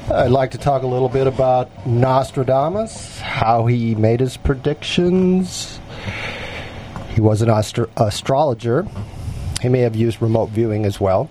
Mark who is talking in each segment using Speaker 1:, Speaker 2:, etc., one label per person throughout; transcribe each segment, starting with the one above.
Speaker 1: I'd like to talk a little bit about Nostradamus, how he made his predictions. He was an astrologer. He may have used remote viewing as well.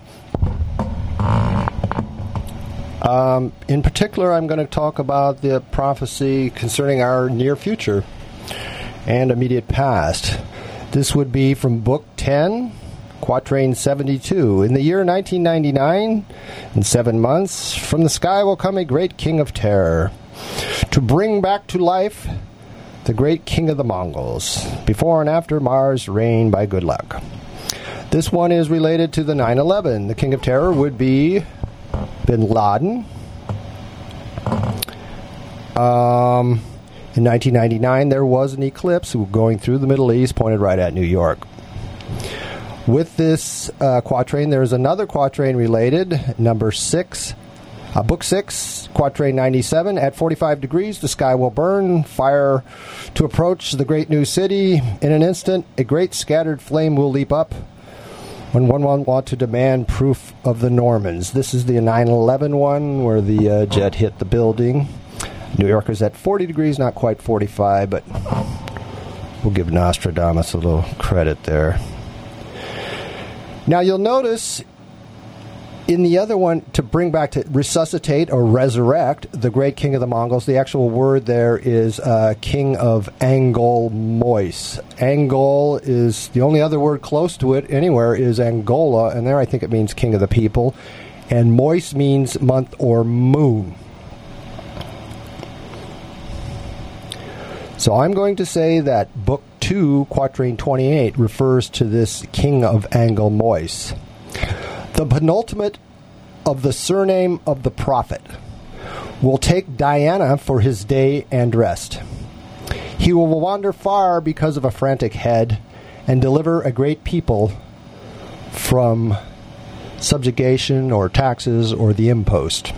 Speaker 1: In particular, I'm going to talk about the prophecy concerning our near future and immediate past. This would be from Book 10, Quatrain 72. In the year 1999, in 7 months, from the sky will come a great king of terror, to bring back to life the great king of the Mongols. Before and after Mars reign by good luck. This one is related to the 9/11. The king of terror would be Bin Laden. In 1999, there was an eclipse going through the Middle East, pointed right at New York. With this quatrain, there is another quatrain related, number 6, Book 6, Quatrain 97. At 45 degrees, the sky will burn, fire to approach the great new city. In an instant, a great scattered flame will leap up when one will want to demand proof of the Normans. This is the 9/11 one, where the jet hit the building. New Yorker's at 40 degrees, not quite 45, but we'll give Nostradamus a little credit there. Now, you'll notice in the other one, to bring back, to resuscitate or resurrect the great king of the Mongols, the actual word there is king of Angol-Mois. Angol is, the only other word close to it anywhere is Angola, and there I think it means king of the people. And Mois means month or moon. So I'm going to say that Book 2, Quatrain 28, refers to this king of Angol-Mois. The penultimate of the surname of the prophet will take Diana for his day and rest. He will wander far because of a frantic head and deliver a great people from subjugation or taxes or the impost.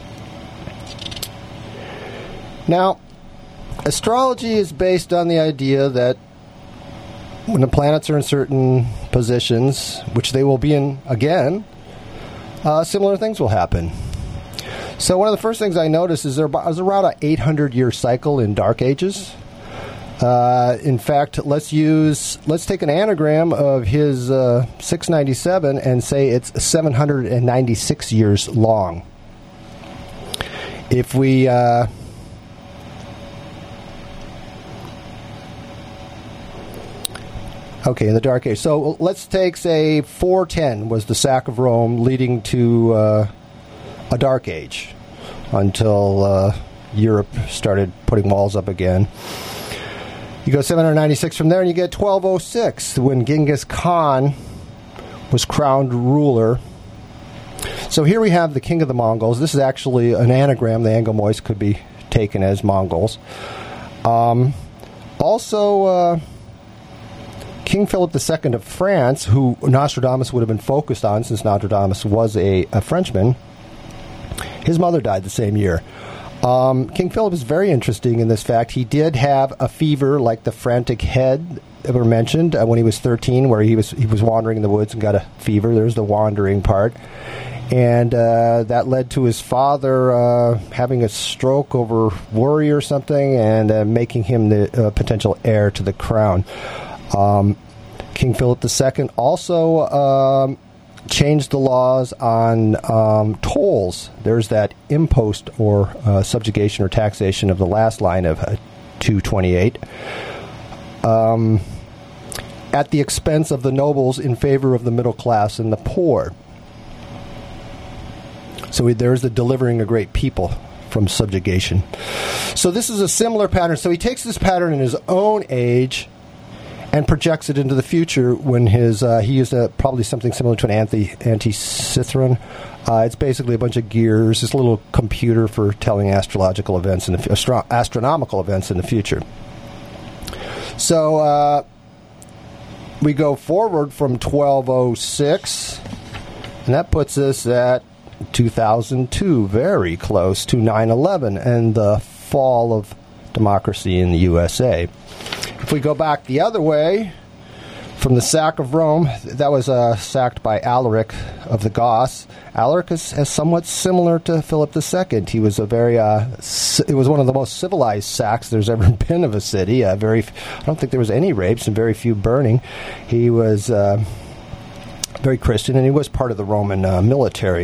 Speaker 1: Now, astrology is based on the idea that when the planets are in certain positions, which they will be in again, similar things will happen. So one of the first things I noticed is there was around an 800-year cycle in Dark Ages. In fact, let's take an anagram of his 697 and say it's 796 years long. If we okay, in the Dark Age. So let's take, say, 410 was the sack of Rome, leading to a Dark Age until Europe started putting walls up again. You go 796 from there, and you get 1206, when Genghis Khan was crowned ruler. So here we have the king of the Mongols. This is actually an anagram. The Anglo-Mois could be taken as Mongols. Also, King Philip II of France, who Nostradamus would have been focused on since Nostradamus was a Frenchman, his mother died the same year. King Philip is very interesting in this fact. He did have a fever like the frantic head that were mentioned when he was 13, where he was wandering in the woods and got a fever. There's the wandering part. And that led to his father having a stroke over worry or something and making him the potential heir to the crown. King Philip II also changed the laws on tolls. There's that impost or subjugation or taxation of the last line of 228 at the expense of the nobles in favor of the middle class and the poor. So there's the delivering a great people from subjugation. So this is a similar pattern. So he takes this pattern in his own age and projects it into the future when he used probably something similar to an anti-cithron. It's basically a bunch of gears, this little computer for telling astrological events and astronomical events in the future. So we go forward from 1206, and that puts us at 2002, very close to 9/11 and the fall of democracy in the USA. If we go back the other way, from the sack of Rome. That was sacked by Alaric of the Goths. Alaric is somewhat similar to Philip II. He was a very it was one of the most civilized sacks there's ever been of a city. I don't think there was any rapes and very few burning. He was very Christian, and he was part of the Roman military.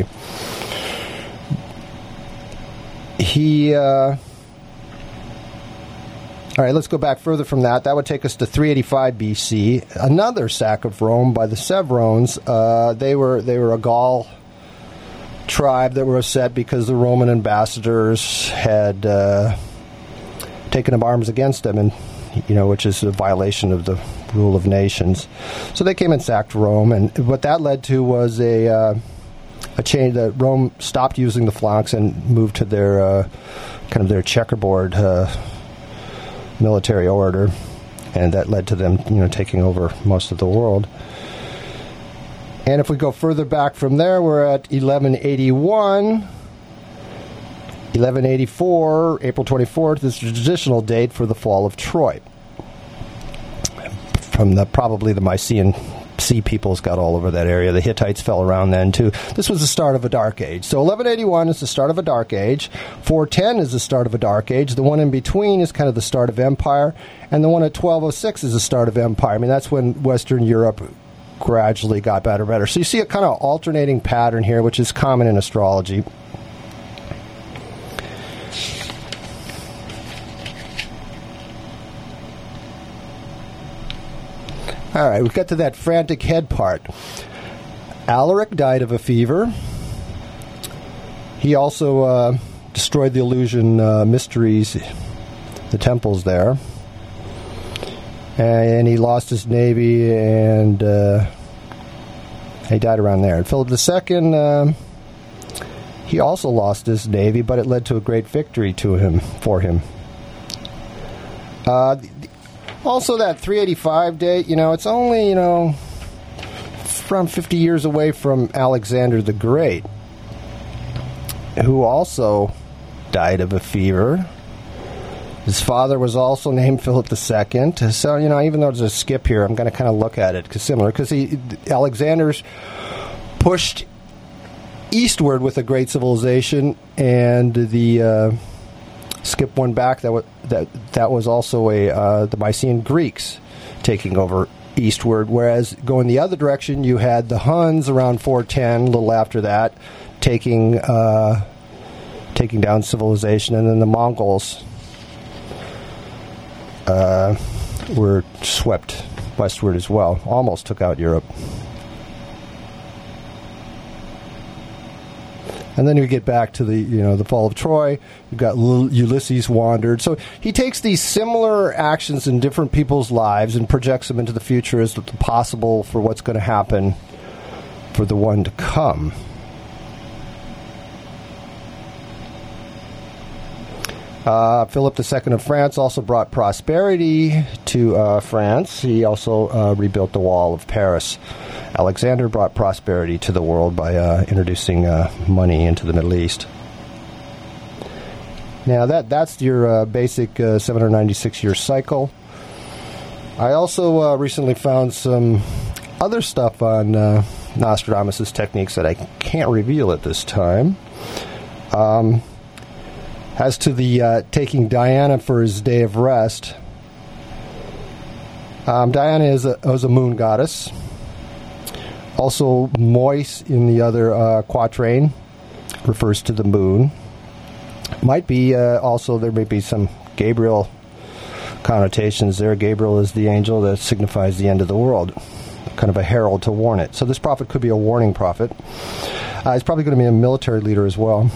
Speaker 1: All right, let's go back further from that. That would take us to 385 BC. Another sack of Rome by the Sevrones. They were a Gaul tribe that were upset because the Roman ambassadors had taken up arms against them, and which is a violation of the rule of nations. So they came and sacked Rome, and what that led to was a change. That Rome stopped using the flanks and moved to their their checkerboard military order, and that led to them taking over most of the world. And if we go further back from there, we're at 1181. 1184, April 24th, is the traditional date for the fall of Troy. From probably the Mycenaean Sea peoples got all over that area. The Hittites fell around then too. This was the start of a dark age. So 1181 is the start of a dark age. 410 is the start of a dark age. The one in between is kind of the start of empire. And the one at 1206 is the start of empire. I mean, that's when Western Europe gradually got better and better. So you see a kind of alternating pattern here, which is common in astrology. All right, we've got to that frantic head part. Alaric died of a fever. He also destroyed the Eleusinian mysteries, the temples there. And he lost his navy, and he died around there. And Philip II, he also lost his navy, but it led to a great victory for him. Also, that 385 date, it's only, from 50 years away from Alexander the Great, who also died of a fever. His father was also named Philip II. So, even though there's a skip here, I'm going to kind of look at it because Alexander's pushed eastward with a great civilization, and the skip one back, that was also the Mycenaean Greeks taking over eastward, whereas going the other direction, you had the Huns around 410, a little after that, taking down civilization, and then the Mongols were swept westward as well, almost took out Europe. And then you get back to the fall of Troy. You've got Ulysses wandered. So he takes these similar actions in different people's lives and projects them into the future as possible for what's going to happen for the one to come. Philip II of France also brought prosperity to France. He also rebuilt the wall of Paris. Alexander brought prosperity to the world by introducing money into the Middle East. Now that's your basic 796-year cycle. I also recently found some other stuff on Nostradamus' techniques that I can't reveal at this time. As to the taking Diana for his day of rest, Diana was a moon goddess. Also, Mois in the other quatrain refers to the moon. Might be also, there may be some Gabriel connotations there. Gabriel is the angel that signifies the end of the world, kind of a herald to warn it. So this prophet could be a warning prophet. He's probably going to be a military leader as well.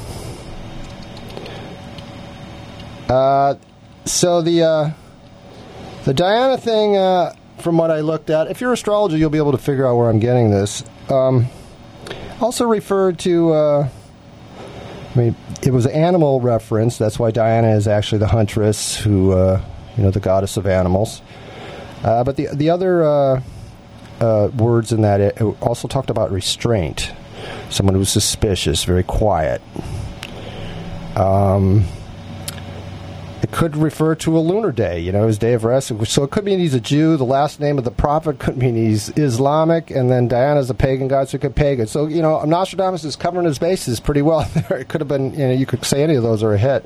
Speaker 1: So the Diana thing, from what I looked at, if you're an astrologer, you'll be able to figure out where I'm getting this. Also referred to, it was an animal reference. That's why Diana is actually the huntress, who, the goddess of animals. But the other words in that, it also talked about restraint. Someone who's suspicious, very quiet. It It could refer to a lunar day, his day of rest. So it could mean he's a Jew. The last name of the prophet could mean he's Islamic, and then Diana's a pagan god, so it could pagan. So, Nostradamus is covering his bases pretty well there. It could have been, you could say any of those are a hit.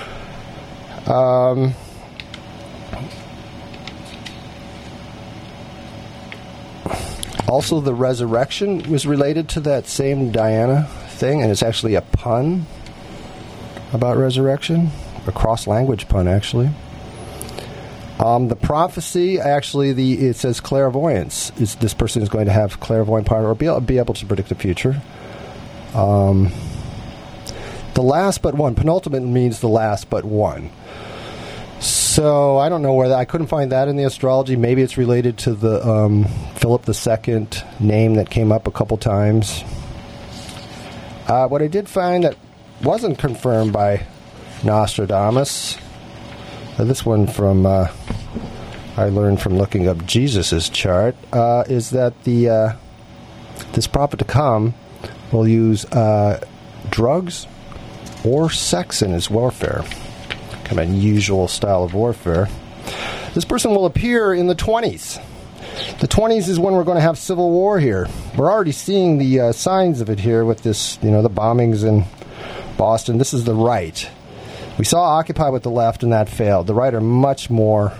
Speaker 1: Also, the resurrection was related to that same Diana thing, and it's actually a pun about resurrection, a cross-language pun, actually. The prophecy, actually, it says clairvoyance. This person is going to have clairvoyant power or be able to predict the future. The last but one, penultimate means the last but one. So I don't know where I couldn't find that in the astrology. Maybe it's related to the Philip II name that came up a couple times. What I did find that wasn't confirmed by Nostradamus, this one from I learned from looking up Jesus's chart, is that this prophet to come will use drugs or sex in his warfare. Kind of unusual style of warfare. This person will appear in the 20s. The 20s is when we're going to have civil war here. We're already seeing the signs of it here with this, the bombings in Boston. This is the right. We saw Occupy with the left, and that failed. The right are much more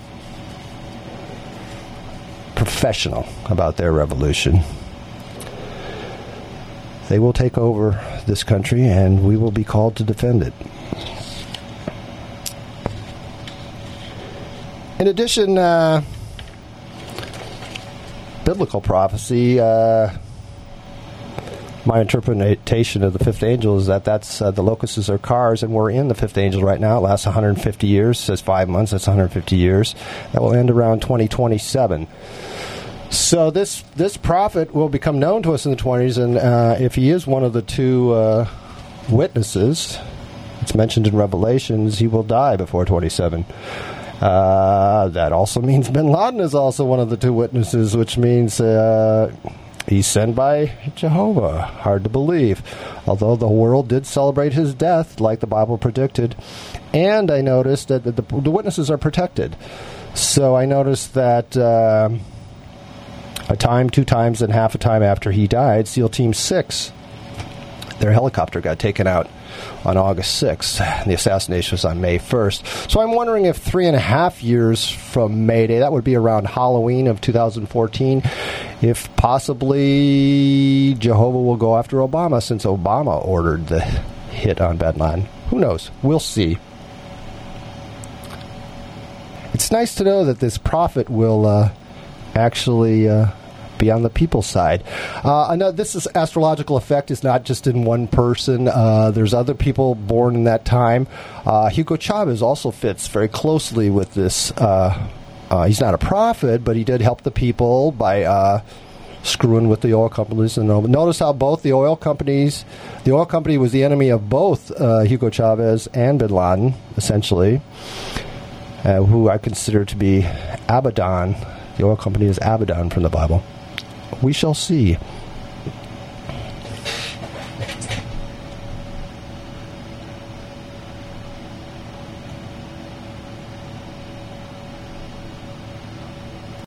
Speaker 1: professional about their revolution. They will take over this country, and we will be called to defend it. In addition, biblical prophecy, my interpretation of the fifth angel is that's the locusts are cars, and we're in the fifth angel right now. It lasts 150 years. It says 5 months. That's 150 years. That will end around 2027. So this prophet will become known to us in the 20s, and if he is one of the two witnesses, it's mentioned in Revelations, he will die before 27. That also means bin Laden is also one of the two witnesses, which means he's sent by Jehovah. Hard to believe. Although the world did celebrate his death, like the Bible predicted. And I noticed that the witnesses are protected. So I noticed that a time, 2 times, and half a time after he died, SEAL Team 6, their helicopter got taken out on August 6th. The assassination was on May 1st. So I'm wondering if 3.5 years from May Day, that would be around Halloween of 2014, if possibly Jehovah will go after Obama, since Obama ordered the hit on bin Laden. Who knows? We'll see. It's nice to know that this prophet will actually be on the people's side. I know this astrological effect is not just in one person. There's other people born in that time. Hugo Chavez also fits very closely with this. He's not a prophet, but he did help the people by screwing with the oil companies. And notice how both the oil company was the enemy of both Hugo Chavez and bin Laden, essentially, who I consider to be Abaddon. The oil company is Abaddon from the Bible. We shall see.